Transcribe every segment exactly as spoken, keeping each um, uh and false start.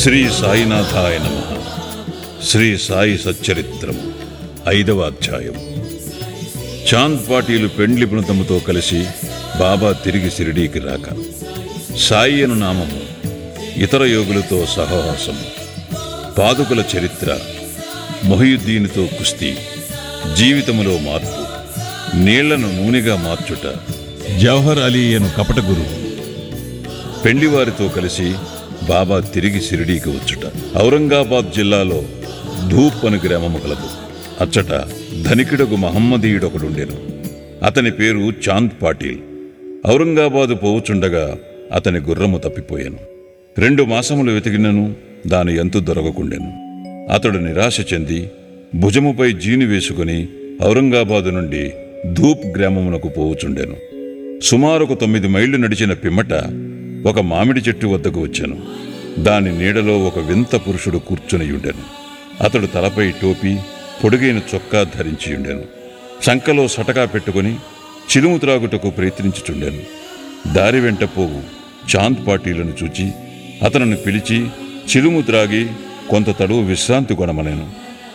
శ్రీ సాయినాథాయ నమః. శ్రీ సాయి సచ్చరిత్రం ఐదవ అధ్యాయం. చాంద్ పాటీలు పెండ్లి బృందముతో కలిసి బాబా తిరిగి షిరిడీకి రాక, సాయి అను నామము, ఇతర యోగులతో సహవాసము, పాదుకుల చరిత్ర, మొహియుద్దీన్తో కుస్తీ, జీవితములో మార్పు, నీళ్లను నూనెగా మార్చుట, జవహర్ అలీ అను కపట గురువు, పెండ్లివారితో కలిసి బాబా తిరిగి షిరిడీకి వచ్చుట. ఔరంగాబాద్ జిల్లాలో ధూప్ అను గ్రామము కలదు. అచ్చట ధనికుడకు మహమ్మదీయుడొకడుండెను. అతని పేరు చాంద్ పాటీల్. ఔరంగాబాదు పోవుచుండగా అతని గుర్రము తప్పిపోయాను. రెండు మాసములు వెతికినను దాని ఎంతు దొరకకుండెను. అతడు నిరాశ చెంది భుజముపై జీను వేసుకుని ఔరంగాబాదు నుండి ధూప్ గ్రామమునకు పోవుచుండెను. సుమారుకు తొమ్మిది మైళ్లు నడిచిన పిమ్మట ఒక మామిడి చెట్టు వద్దకు వచ్చాను. దాని నీడలో ఒక వింత పురుషుడు కూర్చునియుండెను. అతడు తలపై టోపీ, పొడుగైన చొక్కా ధరించియుండెను. చంకలో సటకా పెట్టుకుని చిలుము త్రాగుటకు ప్రయత్నించుచుండెను. దారి వెంట పోవు చాంద్ పాటీలను చూచి అతనిని పిలిచి చిలుము త్రాగి కొంత తడువు విశ్రాంతి కొనమనేను.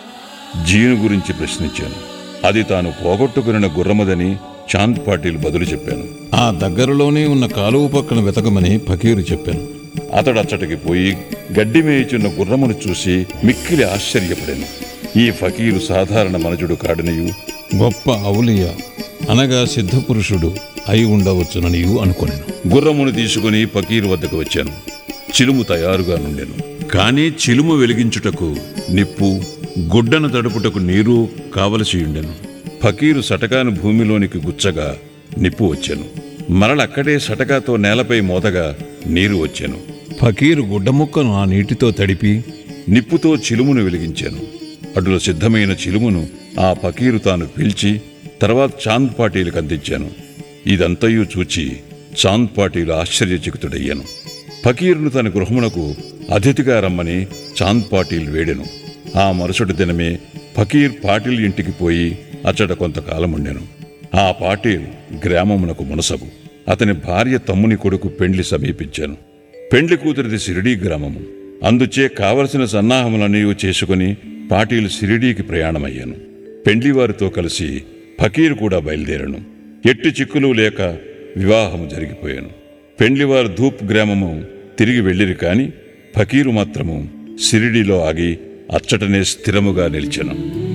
జీను గురించి ప్రశ్నించాను. అది తాను పోగొట్టుకున్న గుర్రమదని చాంద్ పాటీల్ బదులు చెప్పాను. ఆ దగ్గరలోనే ఉన్న కాలువ పక్కన వెతకమని ఫకీరు చెప్పాను. అతడు అచ్చటికి పోయి గడ్డి మేయుచున్న గుర్రమును చూసి మిక్కిలి ఆశ్చర్యపడాను. ఈ ఫకీరు సాధారణ మనుజుడు కాడనియు, గొప్ప ఔలియా అనగా సిద్ధపురుషుడు అయి ఉండవచ్చుననియు అనుకొనెను. గుర్రమును తీసుకుని ఫకీరు వద్దకు వచ్చాను. చిలుము తయారుగా నుండెను. కానీ చిలుము వెలిగించుటకు నిప్పు, గుడ్డను తడుపుటకు నీరు కావలసియుండెను. ఫకీరు సటకాను భూమిలోనికి గుచ్చగా నిప్పు వచ్చాను. మరలక్కడే సటకాతో నేలపై మోతగా నీరు వచ్చాను. ఫకీరు గుడ్డముక్కను ఆ నీటితో తడిపి నిప్పుతో చిలుమును వెలిగించాను. అటుల సిద్ధమైన చిలుమును ఆ ఫకీరు తాను పీల్చి తర్వాత చాంద్ పాటీలకు అందించాను. ఇదంతయు చూచి చాంద్ పాటీలు ఆశ్చర్యచకితుడయ్యాను. ఫకీరును తన గృహమునకు అతిథిగా రమ్మని చాంద్ పాటీల్ వేడెను. ఆ మరుసటి దినమే ఫకీర్ పాటిల్ ఇంటికి పోయి అచ్చట కొంతకాలముండెను. ఆ పాటీల్ గ్రామమునకు మునసబు. అతని భార్య తమ్ముని కొడుకు పెండ్లి సమీపించాను. పెండ్లి కూతురిది షిరిడీ గ్రామము. అందుచే కావలసిన సన్నాహములన్నీ చేసుకుని పాటీలు షిరిడీకి ప్రయాణమయ్యాను. పెండ్లివారితో కలిసి ఫకీరు కూడా బయలుదేరాను. ఎట్టి చిక్కులు లేక వివాహము జరిగిపోయాను. పెండ్లివారు ధూప్ గ్రామము తిరిగి వెళ్ళిరి కాని ఫకీరు మాత్రము షిరిడీలో ఆగి అచ్చటనే స్థిరముగా నిలిచెను.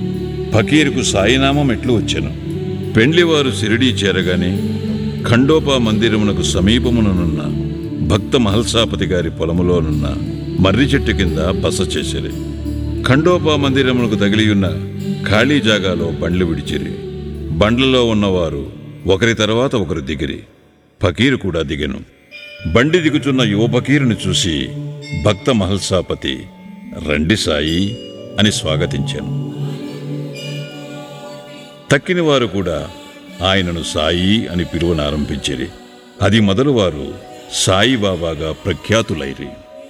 ఫకీరుకు సాయినామం ఎట్లు వచ్చెను. పెండ్లివారు షిరిడీ చేరగానే ఖండోపా మందిరమునకు సమీపముననున్న భక్త మహల్సాపతి గారి పొలములోనున్న మర్రి చెట్టు కింద బస చేసిరి. ఖండోపా మందిరమునకు తగిలియున్న ఖాళీ జాగాలో బండ్లు విడిచిరి. బండ్లలో ఉన్నవారు ఒకరి తర్వాత ఒకరు దిగిరి. ఫకీరు కూడా దిగెను. బండి దిగుచున్న యువ ఫకీరుని చూసి భక్త మహల్సాపతి రండి సాయి అని స్వాగతించాను. తక్కిన వారు కూడా ఆయనను సాయి అని పిలువనారంభించిరి. అది మొదలు వారు సాయిబాబాగా ప్రఖ్యాతులైరి.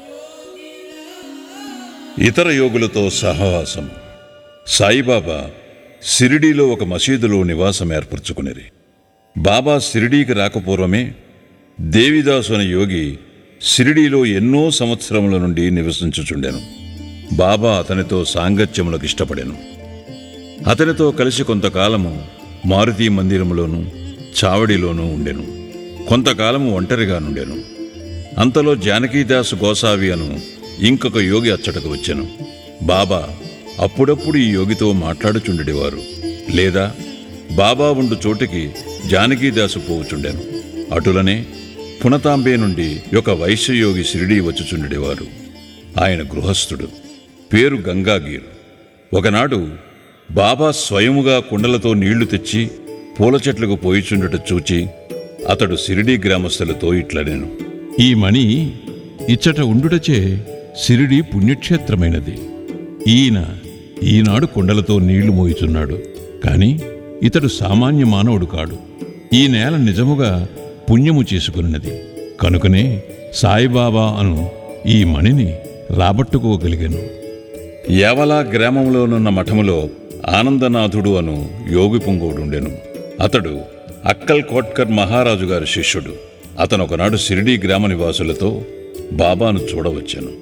ఇతర యోగులతో సహవాసం. సాయిబాబా షిరిడీలో ఒక మసీదులో నివాసం ఏర్పరచుకునిరి. బాబా షిరిడీకి రాకపూర్వమే దేవిదాసు అనే యోగి షిరిడీలో ఎన్నో సంవత్సరముల నుండి నివసించుచుండెను. బాబా అతనితో సాంగత్యములకు ఇష్టపడెను. అతనితో కలిసి కొంతకాలము మారుతి మందిరములోను చావడిలోనూ ఉండెను. కొంతకాలము ఒంటరిగా నుండెను. అంతలో జానకీదాసు గోసావి అను ఇంకొక యోగి అచ్చటకు వచ్చెను. బాబా అప్పుడప్పుడు ఈ యోగితో మాట్లాడుచుండెడివారు. లేదా బాబా ఉండు చోటికి జానకీదాసు పోవుచుండెను. అటులనే పునతాంబే నుండి ఒక వైశ్యయోగి షిరిడీ వచ్చుచుండెడివారు. ఆయన గృహస్థుడు. పేరు గంగాగీర్. ఒకనాడు బాబా స్వయముగా కుండలతో నీళ్లు తెచ్చి పూల చెట్లకు పోయిచుండట చూచి అతడు షిరిడీ గ్రామస్తులతో ఇట్లనేను. ఈ మణి ఇచ్చట ఉండుటచే షిరిడీ పుణ్యక్షేత్రమైనది. ఈయన ఈనాడు కుండలతో నీళ్లు మోయిచున్నాడు. కాని ఇతడు సామాన్య మానవుడు కాడు. ఈ నేల నిజముగా పుణ్యము చేసుకున్నది. కనుకనే సాయిబాబా అను ఈ మణిని రాబట్టుకోగలిగాను. యావలా గ్రామంలోనున్న మఠములో ఆనందనాథుడు అను యోగి పుంగవుడుండెను. అతడు అక్కల్ కోట్కర్ మహారాజు గారి శిష్యుడు. అతను ఒకనాడు షిరిడీ గ్రామ నివాసులతో బాబాను చూడవచ్చాను.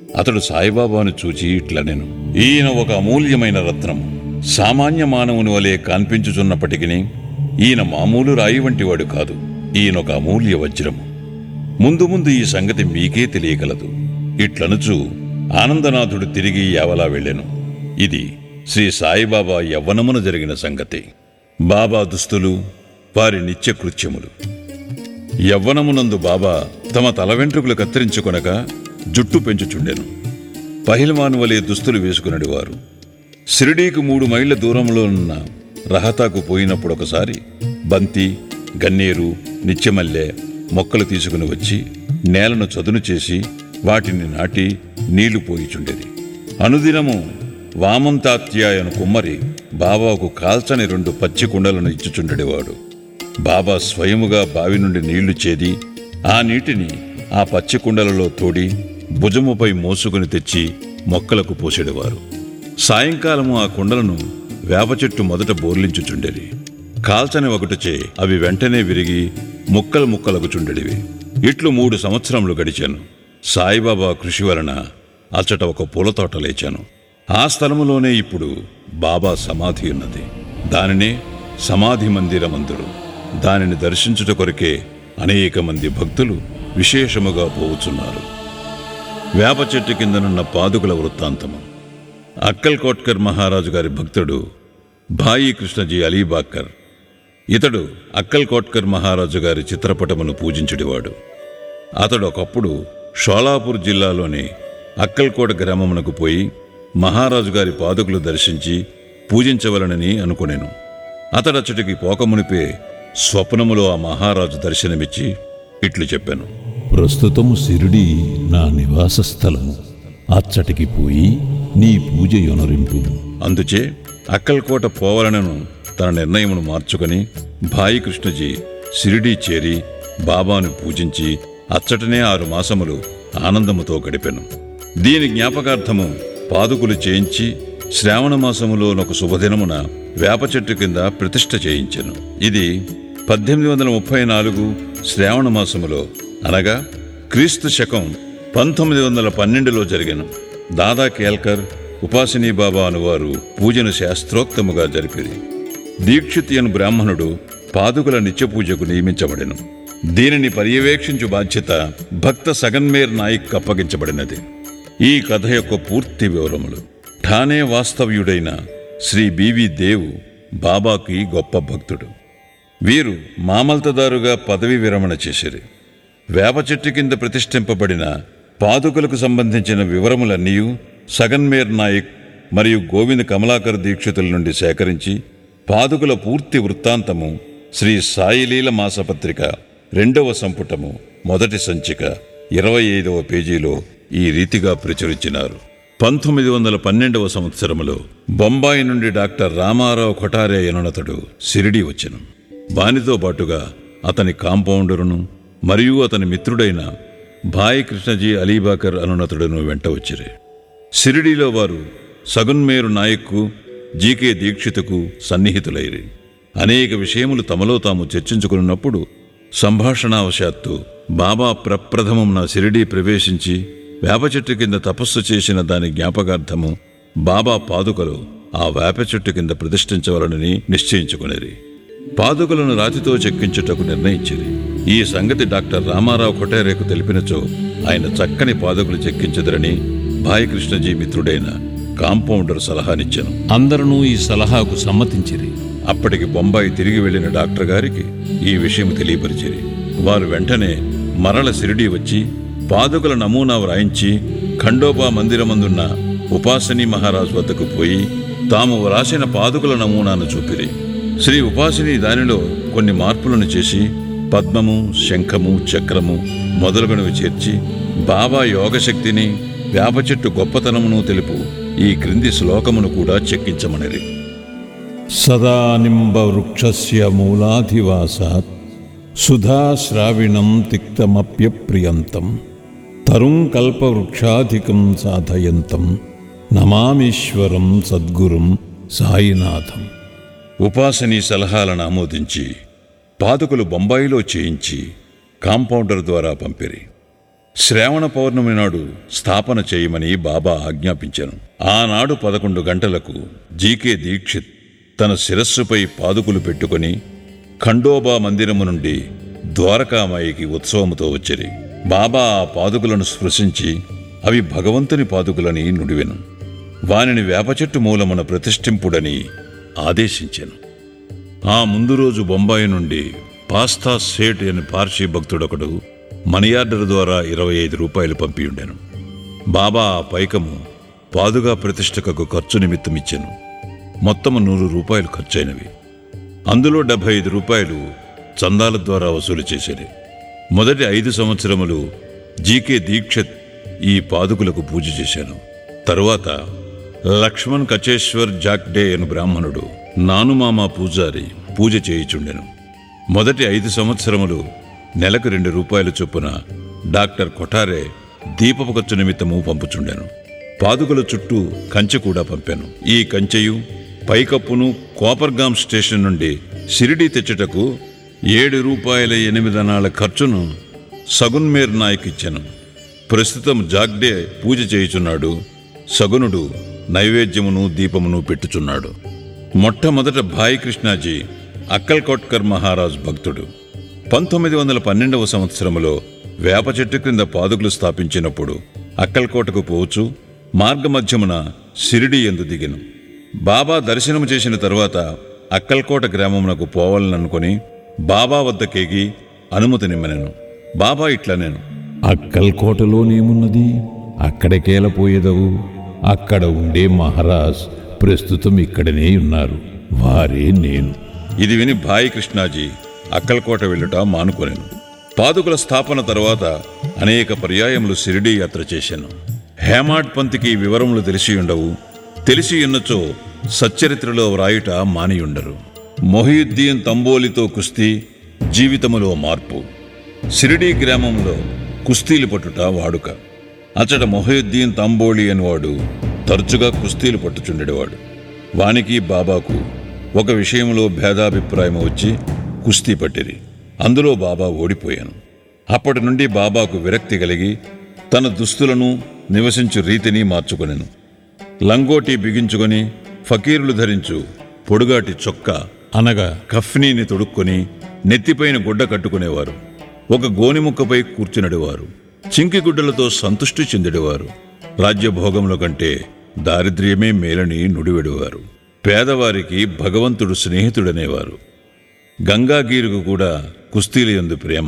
అతడు సాయిబాబాను చూచి ఇట్లనెను, ఈయన ఒక అమూల్యమైన రత్నము. సామాన్య మానవుని వలె కనిపించుచున్నప్పటికీ ఈయన మామూలు రాయి వంటివాడు కాదు. ఈయనొక అమూల్య వజ్రము. ముందు ముందు ఈ సంగతి మీకే తెలియగలదు. ఇట్లనుచు ఆనందనాథుడు తిరిగి యావలా వెళ్ళెను. ఇది శ్రీ సాయిబాబా యవ్వనమున జరిగిన సంగతి. బాబా దుస్తులు, వారి నిత్యకృత్యములు. యవ్వనమునందు బాబా తమ తల వెంట్రుకలు కత్తిరించుకొనక జుట్టు పెంచుచుండెను. పహిల్వాను వలె దుస్తులు వేసుకునడివారు. షిరిడీకు మూడు మైళ్ల దూరంలో ఉన్న రహతాకు పోయినప్పుడు ఒకసారి బంతి, గన్నేరు, నిత్యమల్లె మొక్కలు తీసుకుని వచ్చి నేలను చదును చేసి వాటిని నాటి నీళ్లు పోయిచుండేది. అనుదినము వామంతాత్యాయను కుమ్మరి బాబాకు కాల్చని రెండు పచ్చి కుండలను ఇచ్చుచుండేవాడు. బాబా స్వయముగా బావి నుండి నీళ్లు చేది ఆ నీటిని ఆ పచ్చి కుండలలో తోడి భుజముపై మోసుకుని తెచ్చి మొక్కలకు పోసేవారు. సాయంకాలము ఆ కుండలను వేప చెట్టు మొదట బోర్లించుచుండేది. కాల్చని ఒకటిచే అవి వెంటనే విరిగి ముక్కలు ముక్కలగుచుండెడివి. ఇట్లు మూడు సంవత్సరములు గడిచాను. సాయిబాబా కృషి వలన అచ్చట ఒక పూలతోట లేచాను. ఆ స్థలములోనే ఇప్పుడు బాబా సమాధి ఉన్నది. దానినే సమాధి మందిరమందురు. దానిని దర్శించుట కొరకే అనేక మంది భక్తులు విశేషముగా పోవుచున్నారు. వేప చెట్టు కిందనున్న పాదుకుల వృత్తాంతము. అక్కల్ కోట్కర్ మహారాజు గారి భక్తుడు భాయి కృష్ణజీ అలీబాకర్. ఇతడు అక్కల్ కోట్కర్ మహారాజు గారి చిత్రపటమును పూజించుడివాడు. అతడు ఒకప్పుడు షోలాపూర్ జిల్లాలోని అక్కల్కోట గ్రామమునకు పోయి మహారాజు గారి పాదుకులు దర్శించి పూజించవలనని అనుకునేను. అతడచ్చటికి పోకమునిపే స్వప్నములో ఆ మహారాజు దర్శనమిచ్చి ఇట్లు చెప్పాను, ప్రస్తుతము షిరిడీ నా నివాస స్థలము. అచ్చటికి పోయి నీ పూజ యొనరింపు. అందుచే అక్కల్కోట పోవలనను తన నిర్ణయమును మార్చుకొని భాయి కృష్ణజీ షిరిడీ చేరి బాబాను పూజించి అచ్చటనే ఆరు మాసములు ఆనందముతో గడిపెను. దీని జ్ఞాపకార్థము పాదుకులు చేయించి శ్రావణ మాసములోనొక శుభదినమున వేప చెట్టు కింద ప్రతిష్ఠ చేయించెను. ఇది పద్దెనిమిది వందల ముప్పై నాలుగు శ్రావణ మాసములో అనగా క్రీస్తు శకం పంతొమ్మిది వందల పన్నెండులో జరిగెను. దాదా కేల్కర్, ఉపాసినీ బాబా అనువారు పూజను శాస్త్రోక్తముగా జరిపిరి. దీక్షిత్ అను బ్రాహ్మణుడు పాదుకుల నిత్యపూజకు నియమించబడెను. దీనిని పర్యవేక్షించు బాధ్యత భక్త సగన్మేర్ నాయక్ అప్పగించబడినది. ఈ కథ యొక్క పూర్తి వివరములు. ఠానే వాస్తవ్యుడైన శ్రీ బివి దేవ్ బాబాకి గొప్ప భక్తుడు. వీరు మామల్తదారుగా పదవి విరమణ చేసిరి. వేప చెట్టు కింద ప్రతిష్ఠింపబడిన పాదుకులకు సంబంధించిన వివరములన్నీ సగన్మేర్ నాయక్ మరియు గోవింద్ కమలాకర్ దీక్షితుల నుండి సేకరించి పాదుకుల పూర్తి వృత్తాంతము శ్రీ సాయిలీల మాసపత్రిక రెండవ సంపుటము మొదటి సంచిక ఇరవై ఐదవ పేజీలో ఈ రీతిగా ప్రచురించినారు. పంతొమ్మిది వందల పన్నెండవ సంవత్సరములో బొంబాయి నుండి డాక్టర్ రామారావు కొఠారే అనునతడు షిరిడీ వచ్చెను. వానితో పాటుగా అతని కాంపౌండరును మరియు అతని మిత్రుడైన భాయ్ కృష్ణజీ అలీబాకర్ అనునతుడును వెంట వచ్చిరి. షిరిడీలో వారు సగున్మేరు నాయక్కు, జీకే దీక్షితుకు సన్నిహితులైరి. అనేక విషయములు తమలో తాము చర్చించుకున్నప్పుడు సంభాషణావశాత్తు బాబా ప్రప్రథమం షిరిడీ ప్రవేశించి వేప చెట్టు కింద తపస్సు చేసిన దాని జ్ఞాపకార్థము బాబా పాదుకలు ఆ వేప చెట్టు కింద ప్రతిష్ఠించవలనని నిశ్చయించుకునేది. పాదుకలను రాతితో చెక్కించుటకు నిర్ణయించింది. ఈ సంగతి డాక్టర్ రామారావు కొఠారేకు తెలిపినచో ఆయన చక్కని పాదుకలు చెక్కించదరని భాయ్ కృష్ణజీ మిత్రుడైన కాంపౌండర్ సలహానిచ్చాను. అందరూ ఈ సలహాకు సమ్మతించిరి. అప్పటికి బొంబాయి తిరిగి వెళ్లిన డాక్టర్ గారికి ఈ విషయం తెలియపరిచిరి. వారు వెంటనే మరల షిరిడీ వచ్చి పాదుకల నమూనా వ్రాయించి ఖండోబా మందిరమందున్న ఉపాసినీ మహారాజు వద్దకు పోయి తాము వ్రాసిన పాదుకల నమూనాను చూపిరి. శ్రీ ఉపాసిని దానిలో కొన్ని మార్పులను చేసి పద్మము, శంఖము, చక్రము మొదలగునవి చేర్చి బాబా యోగశక్తిని, వేప చెట్టు గొప్పతనమును తెలుపు ఈ క్రింది శ్లోకమును కూడా చెక్కించమనిరి. సదా నింబ వృక్షస్య మూలాధివాసాత్ సుధాశ్రావిణం తిక్తమప్యప్రియంతం తరుం కల్పవృక్షాధికం సాధయంతం నమామీశ్వరం సద్గురుం సాయినాథం. ఉపాసనీ సలహాలను ఆమోదించి పాదుకులు బొంబాయిలో చేయించి కాంపౌండర్ ద్వారా పంపిరి. శ్రావణ పౌర్ణమి నాడు స్థాపన చేయమని బాబా ఆజ్ఞాపించాను. ఆనాడు పదకొండు గంటలకు జీకే దీక్షిత్ తన శిరస్సుపై పాదుకులు పెట్టుకుని ఖండోబా మందిరము నుండి ద్వారకామాయికి ఉత్సవముతో వచ్చిరి. బాబా ఆ పాదుకులను స్పృశించి అవి భగవంతుని పాదుకులని నుడివెను. వానిని వేప చెట్టు మూలమున ప్రతిష్ఠింపుడని ఆదేశించెను. ఆ ముందు రోజు బొంబాయి నుండి పాస్తా సేట్ అని పార్సీ భక్తుడొకడు మనియార్డర్ ద్వారా ఇరవై ఐదు రూపాయలు పంపియుండెను. బాబా ఆ పైకము పాదుగా ప్రతిష్టకు ఖర్చు నిమిత్తమిచ్చెను. మొత్తము నూరు రూపాయలు ఖర్చయినవి. అందులో డెబ్బై ఐదు రూపాయలు చందాల ద్వారా వసూలు చేసేది. మొదటి ఐదు సంవత్సరములు జీకే దీక్షిత్ ఈ పాదుకులకు పూజ చేశాను. తరువాత లక్ష్మణ్ కచేశ్వర్ జాక్డే అను బ్రాహ్మణుడు నానుమామ పూజారి పూజ చేయుచుండెను. మొదటి ఐదు సంవత్సరములు నెలకు రెండు రూపాయల చొప్పున డాక్టర్ కొఠారే దీపపు ఖర్చు నిమిత్తము పంపుచుండెను. పాదుకల చుట్టూ కంచె కూడా పంపాను. ఈ కంచెయు పైకప్పును కోపర్గాం స్టేషన్ నుండి షిరిడీ తెచ్చుటకు ఏడు రూపాయల ఎనిమిదనాల ఖర్చును సగున్మేర్ నాయక్ ఇచ్చాను. ప్రస్తుతం జాగ్డే పూజ చేయుచున్నాడు. సగునుడు నైవేద్యమును దీపమును పెట్టుచున్నాడు. మొట్టమొదట భాయ్ కృష్ణాజీ అక్కల్కోట్కర్ మహారాజ్ భక్తుడు. పంతొమ్మిది వందల పన్నెండవ సంవత్సరములో వేప చెట్టు క్రింద పాదుకులు స్థాపించినప్పుడు అక్కల్కోటకు పోవచ్చు మార్గమధ్యమున షిరిడీ యందు దిగెను. బాబా దర్శనము చేసిన తరువాత అక్కల్కోట గ్రామమునకు పోవాలననుకొని బాబా వద్దకేగి అనుమతి నిమ్మనెను. బాబా ఇట్లనేను, అక్కల్కోటలోనేమున్నది? అక్కడికేలపోయేదవు. అక్కడ ఉండే మహారాజ్ ప్రస్తుతం ఇక్కడనే ఉన్నారు. వారే నేను. ఇది విని భాయ్ కృష్ణాజీ అక్కల్కోట వెళ్ళుట మానుకొనెను. పాదుకుల స్థాపన తరువాత అనేక పర్యాయములు షిరిడీ యాత్ర చేశాను. హేమాడ్ పంతికి వివరములు తెలిసి ఉండవు. తెలిసి ఉన్నచో సచ్చరిత్రలో వ్రాయుట మానియుండరు. మొహియుద్దీన్ తంబోలితో కుస్తీ, జీవితములో మార్పు. షిరిడీ గ్రామంలో కుస్తీలు పట్టుట వాడుక. అచ్చట మొహియుద్దీన్ తంబోలి అనేవాడు తరచుగా కుస్తీలు పట్టుచుండేవాడు. వానికి బాబాకు ఒక విషయంలో భేదాభిప్రాయం వచ్చి కుస్తీ పట్టిరి. అందులో బాబా ఓడిపోయాను. అప్పటి నుండి బాబాకు విరక్తి కలిగి తన దుస్తులను నివసించు రీతిని మార్చుకొనెను. లంగోటి బిగించుకొని ఫకీరులు ధరించు పొడుగాటి చొక్కా అనగా కఫ్నీని తొడుక్కొని నెత్తిపైన గుడ్డ కట్టుకునేవారు. ఒక గోనిముక్కపై కూర్చునడివారు. చింకి గుడ్డలతో సంతుష్టి చెందెడివారు. రాజ్యభోగముల కంటే దారిద్ర్యమే మేలని నుడివెడివారు. పేదవారికి భగవంతుడు స్నేహితుడనేవారు. గంగాగీరుకు కూడా కుస్తీల యందు ప్రేమ.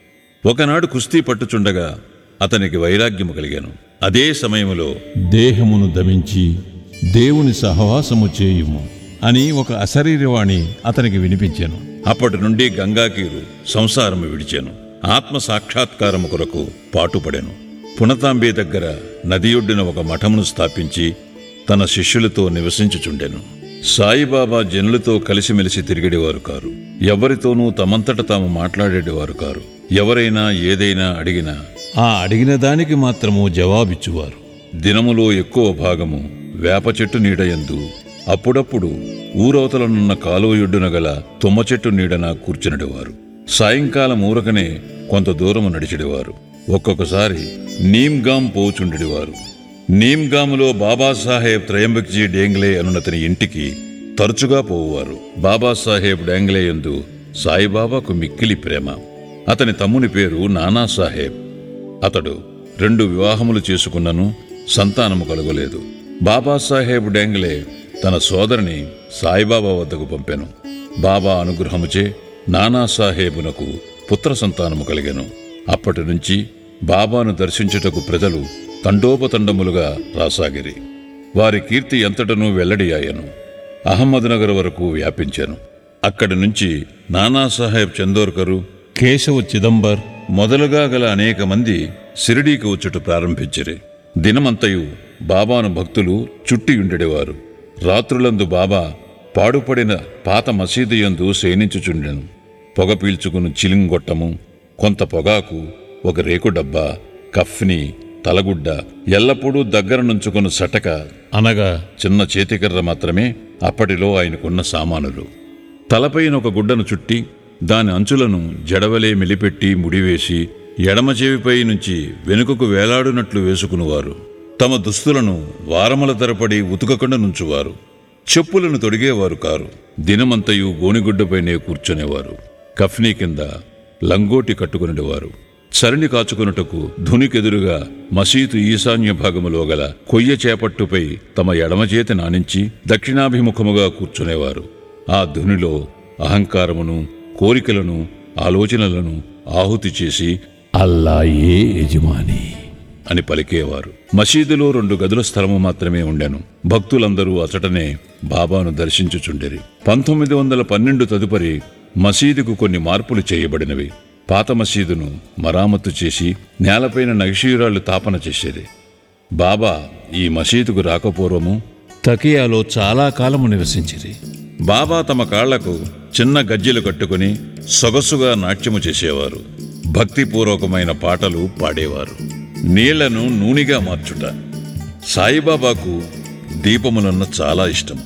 ఒకనాడు కుస్తీ పట్టుచుండగా అతనికి వైరాగ్యము కలిగాను. అదే సమయములో దేహమును దమించి దేవుని సహవాసము చేయుము అని ఒక అశరీరవాణి అతనికి వినిపించాను. అప్పటి నుండి గంగాకీరు సంసారము విడిచాను. ఆత్మ సాక్షాత్కారము కొరకు పాటుపడెను. పునతాంబే దగ్గర నదియొడ్డున ఒక మఠమును స్థాపించి తన శిష్యులతో నివసించుచుండెను. సాయిబాబా జనులతో కలిసిమెలిసి తిరిగేవారు కారు. ఎవరితోనూ తమంతట తాము మాట్లాడేవారు కారు. ఎవరైనా ఏదైనా అడిగినా ఆ అడిగిన దానికి మాత్రము జవాబిచ్చువారు. దినములో ఎక్కువ భాగము వేప చెట్టు నీడయందు, అప్పుడప్పుడు ఊరవతలనున్న కాలువయొడ్డున గల తుమ్మ చెట్టు నీడన కూర్చునడివారు. సాయంకాలం ఊరకనే కొంత దూరము నడిచెడివారు. ఒక్కొక్కసారి నీమ్గాం పోచుండెడివారు. నీమ్గాములో బాబాసాహెబ్ త్రయంబక్జీ డేంగ్లే అనునతని ఇంటికి తరచుగా పోవువారు. బాబాసాహెబ్ డేంగ్లే యందు సాయిబాబాకు మిక్కిలి ప్రేమ. అతని తమ్ముని పేరు నానాసాహెబ్. అతడు రెండు వివాహములు చేసుకున్నను సంతానము కలుగలేదు. బాబాసాహెబ్ డేంగ్లే తన సోదరిని సాయిబాబా వద్దకు పంపెను. బాబా అనుగ్రహముచే నానాసాహెబునకు పుత్ర సంతానము కలిగెను. అప్పటి నుంచి బాబాను దర్శించుటకు ప్రజలు తండోపతండములుగా రాసాగిరి. వారి కీర్తి ఎంతటనూ వెల్లడియాయను. అహ్మద్నగర్ వరకు వ్యాపించాను. అక్కడి నుంచి నానాసాహెబ్ చందోర్కరు, కేశవ చిదంబర్ మొదలుగా గల అనేక మంది షిరిడీకి వచ్చుట ప్రారంభించిరి. దినమంతయు బాబాను భక్తులు చుట్టియుండెడివారు. రాత్రులందు బాబా పాడుపడిన పాత మసీదు యందు శయనించుచుండెను. పొగ పీల్చుకుని చిలింగొట్టము, కొంత పొగాకు, ఒక రేకు డబ్బా, కఫ్ని, తలగుడ్డ, ఎల్లప్పుడూ దగ్గర నుంచుకుని సటక అనగా చిన్న చేతికర్ర మాత్రమే అప్పటిలో ఆయనకున్న సామానులు. తలపైన ఒక గుడ్డను చుట్టి దాని అంచులను జడవలే మెలిపెట్టి ముడివేసి ఎడమ చెవిపై నుంచి వెనుకకు వేలాడునట్లు వేసుకునివారు. తమ దుస్తులను వారముల తరపడి ఉతుకకుండా నుంచువారు. చెప్పులను తొడిగేవారు కారు. దినమంతయు గోనిగుడ్డపైనే కూర్చునేవారు. కఫ్నీ కింద లంగోటి కట్టుకునేవారు. చరిని కాచుకొనుటకు ధునికెదురుగా మసీదు ఈశాన్య భాగములో గల కొయ్య చేపట్టుపై తమ ఎడమచేతి నానించి దక్షిణాభిముఖముగా కూర్చునేవారు. ఆ ధునిలో అహంకారమును, కోరికలను, ఆలోచనలను ఆహుతి చేసి అల్లాయే యజమాని అని పలికేవారు. మసీదులో రెండు గదుల స్థలము మాత్రమే ఉండెను. భక్తులందరూ అచటనే బాబాను దర్శించుచుండిరి. పంతొమ్మిది వందల పన్నెండు తదుపరి మసీదుకు కొన్ని మార్పులు చేయబడినవి. పాత మసీదును మరామత్తు చేసి నేలపైన నగిషీరాళ్లు తాపన చేసేది. బాబా ఈ మసీదుకు రాకపూర్వము తకియాలో చాలా కాలము నివసించిరి. బాబా తమ కాళ్లకు చిన్న గజ్జెలు కట్టుకుని సొగసుగా నాట్యము చేసేవారు. భక్తిపూర్వకమైన పాటలు పాడేవారు. నీళ్లను నూనెగా మార్చుట. సాయిబాబాకు దీపములన్న చాలా ఇష్టం.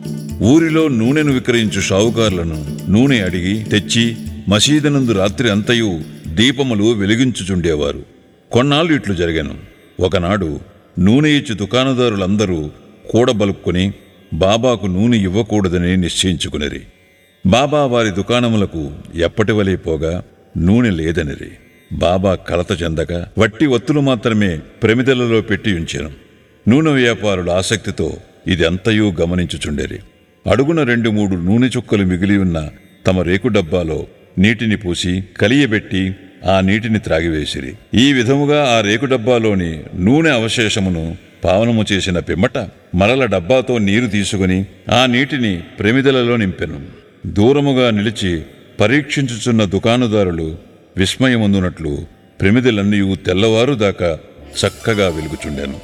ఊరిలో నూనెను విక్రయించు షావుకారులను నూనె అడిగి తెచ్చి మసీదునందు రాత్రి అంతయు దీపములు వెలిగించుచుండేవారు. కొన్నాళ్ళు ఇట్లు జరిగాను. ఒకనాడు నూనె ఇచ్చి దుకాణదారులందరూ కూడబలుక్కుని బాబాకు నూనె ఇవ్వకూడదని నిశ్చయించుకునిరి. బాబా వారి దుకాణములకు ఎప్పటివలే పోగా నూనె లేదనిరి. బాబా కలత చెందక వట్టి వత్తులు మాత్రమే ప్రమిదలలో పెట్టి ఉంచెను. నూనె వ్యాపారుల ఆసక్తితో ఇది అంతయూ గమనించుచుండేరి. అడుగున రెండు మూడు నూనె చుక్కలు మిగిలి ఉన్న తమ రేకు డబ్బాలో నీటిని పూసి కలియబెట్టి ఆ నీటిని త్రాగివేసిరి. ఈ విధముగా ఆ రేకు డబ్బాలోని నూనె అవశేషమును పావనము చేసిన పిమ్మట మరల డబ్బాతో నీరు తీసుకుని ఆ నీటిని ప్రమిదలలో నింపెను. దూరముగా నిలిచి పరీక్షించుచున్న దుకాణదారులు విస్మయముందునట్లు ప్రమిదలన్నీ తెల్లవారు దాకా చక్కగా వెలుగుచుండెను.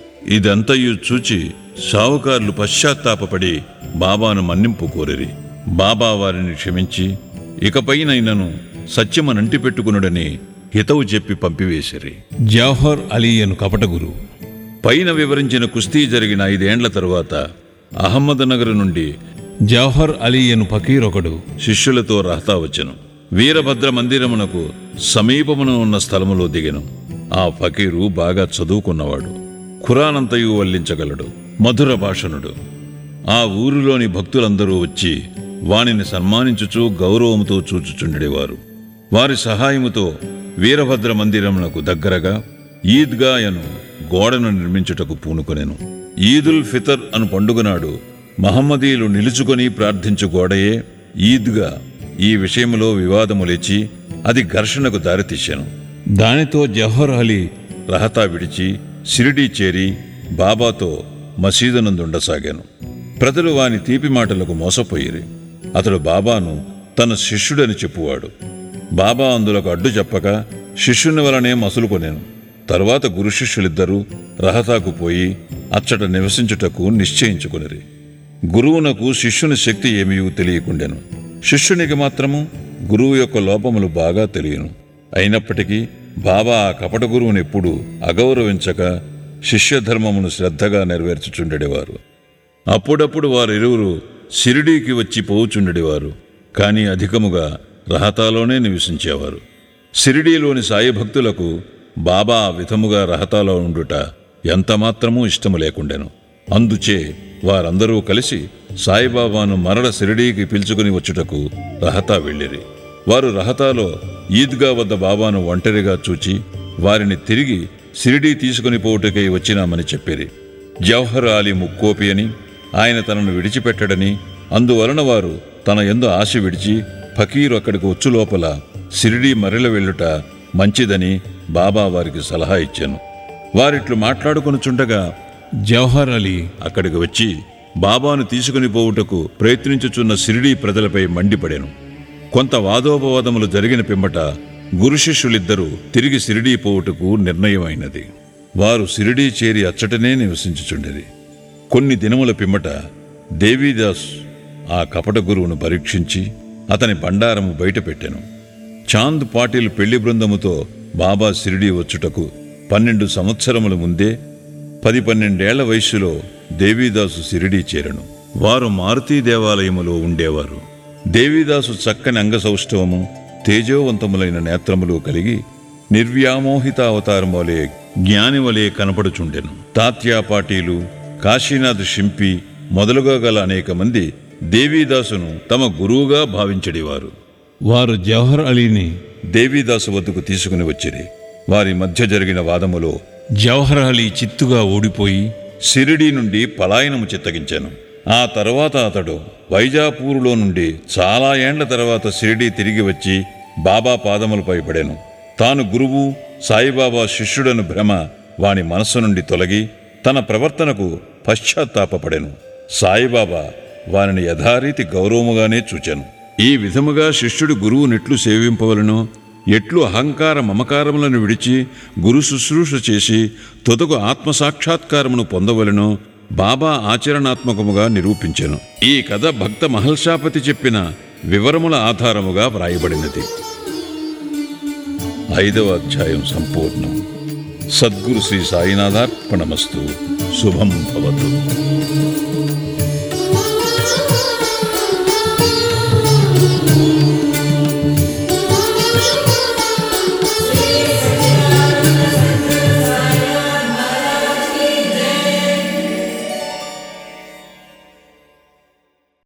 ఇదంతయు చూచి షావుకారులు పశ్చాత్తాపపడి బాబాను మన్నింపు కోరిరి. బాబా వారిని క్షమించి ఇకపైనైనను సత్యమనంటి పెట్టుకునుడని హితవు చెప్పి పంపివేసిరి. జవహర్ అలీ అను కపట గురువు. పైన వివరించిన కుస్తీ జరిగిన ఐదేండ్ల తరువాత అహ్మద్నగర్ నుండి జవహర్ అలీ అను ఫకీరొకడు శిష్యులతో రహతా వచ్చెను. వీరభద్ర మందిరమునకు సమీపమున ఉన్న స్థలములో దిగెను. ఆ ఫకీరు బాగా చదువుకున్నవాడు. ఖురానంతయు వల్లించగలడు. మధుర భాషణుడు. ఆ ఊరిలోని భక్తులందరూ వచ్చి వానిని సన్మానించుచూ గౌరవముతో చూచుచుండేవారు. వారి సహాయముతో వీరభద్ర మందిరమునకు దగ్గరగా ఈద్గా అను గోడను నిర్మించుటకు పూనుకొనెను. ఈదుల్ ఫితర్ అను పండుగనాడు మహమ్మదీయులు నిలుచుకొని ప్రార్థించు గోడయే ఈద్గా. ఈ విషయంలో వివాదము లేచి అది ఘర్షణకు దారితీశాను. దానితో జవహర్ అలీ రహతా విడిచి షిరిడీ చేరి బాబాతో మసీదునందుండసాగాను. ప్రజలు వాని తీపి మాటలకు మోసపోయిరి. అతడు బాబాను తన శిష్యుడని చెప్పువాడు. బాబా అందులకు అడ్డు చెప్పక శిష్యుని వలనే మసులుకొనేను. తరువాత గురు శిష్యులిద్దరూ రహతాకు పోయి అచ్చట నివసించుటకు నిశ్చయించుకునిరి. గురువునకు శిష్యుని శక్తి ఏమీ తెలియకుండెను. శిష్యునికి మాత్రము గురువు యొక్క లోపములు బాగా తెలియను. అయినప్పటికీ బాబా ఆ కపట గురువునెప్పుడూ అగౌరవించక శిష్యధర్మమును శ్రద్ధగా నెరవేర్చుచుండెడివారు. అప్పుడప్పుడు వారిరువురు షిరిడీకి వచ్చి పోవుచుండెడివారు. కానీ అధికముగా రహతాలోనే నివసించేవారు. షిరిడీలోని సాయి భక్తులకు బాబా ఆ విధముగా రహతాలో ఉండుట ఎంతమాత్రమూ ఇష్టము లేకుండెను. అందుచే వారందరూ కలిసి సాయిబాబాను మరల షిరిడీకి పిలుచుకుని వచ్చుటకు రహతా వెళ్ళిరి. వారు రహతాలో ఈద్గా వద్ద బాబాను ఒంటరిగా చూచి వారిని తిరిగి షిరిడీ తీసుకుని పోవుటకై వచ్చినామని చెప్పిరి. జవహర్ అలీ ముక్కోపి అని, ఆయన తనను విడిచిపెట్టడని, అందువలన వారు తన యందు ఆశ విడిచి ఫకీరు అక్కడికి వచ్చు లోపల షిరిడీ మరల వెళ్ళుట మంచిదని బాబా వారికి సలహా ఇచ్చాను. వారిట్లు మాట్లాడుకొనుచుండగా జవహర్ అలీ అక్కడికి వచ్చి బాబాను తీసుకుని పోవుటకు ప్రయత్నించుచున్న షిరిడీ ప్రజలపై మండిపడెను. కొంత వాదోపవాదములు జరిగిన పిమ్మట గురు శిష్యులిద్దరూ తిరిగి షిరిడీ పోవుటకు నిర్ణయమైనది. వారు షిరిడీ చేరి అచ్చటనే నివసించుచుండేది. కొన్ని దినముల పిమ్మట దేవీదాస్ ఆ కపట గురువును పరీక్షించి అతని బండారము బయటపెట్టెను. చాంద్ పాటిల్ పెళ్లి బృందముతో బాబా షిరిడీ వచ్చుటకు పన్నెండు సంవత్సరముల ముందే పది పన్నెండేళ్ల వయస్సులో దేవీదాసు షిరిడీ చేరెను. వారు మారుతీ దేవాలయములో ఉండేవారు. దేవీదాసు చక్కని అంగసౌష్ఠవము, తేజోవంతములైన నేత్రములు కలిగి నిర్వ్యామోహిత అవతారం వలె జ్ఞాని వలె కనపడుచుండెను. తాత్యా పాటీలు, కాశీనాథ్ షింపి మొదలుగా గల అనేక మంది దేవీదాసును తమ గురువుగా భావించడివారు. వారు జవహర్ అలీని దేవీదాసు వద్దకు తీసుకుని వచ్చిరి. వారి మధ్య జరిగిన వాదములో జవహర్ అలీ చిత్తుగా ఓడిపోయి షిరిడీ నుండి పలాయనము చిత్తగించాను. ఆ తర్వాత అతడు వైజాపూరులో నుండి చాలా ఏండ్ల తర్వాత షిరిడీ తిరిగి వచ్చి బాబా పాదములపై పడెను. తాను గురువు, సాయిబాబా శిష్యుడను భ్రమ వాని మనస్సు నుండి తొలగి తన ప్రవర్తనకు పశ్చాత్తాపపడెను. సాయిబాబా వారిని యథారీతి గౌరవముగానే చూచెను. ఈ విధముగా శిష్యుడు గురువునెట్లు సేవింపవలనో, ఎట్లు అహంకార మమకారములను విడిచి గురు శుశ్రూష చేసి తుదకు ఆత్మసాక్షాత్కారమును పొందవలెనో బాబా ఆచరణాత్మకముగా నిరూపించెను. ఈ కథ భక్త మహల్షాపతి చెప్పిన వివరముల ఆధారముగా వ్రాయబడినది. ఐదవ అధ్యాయం సంపూర్ణం. సద్గురు శ్రీ సాయినాథార్పణమస్తు. శుభం భవతు.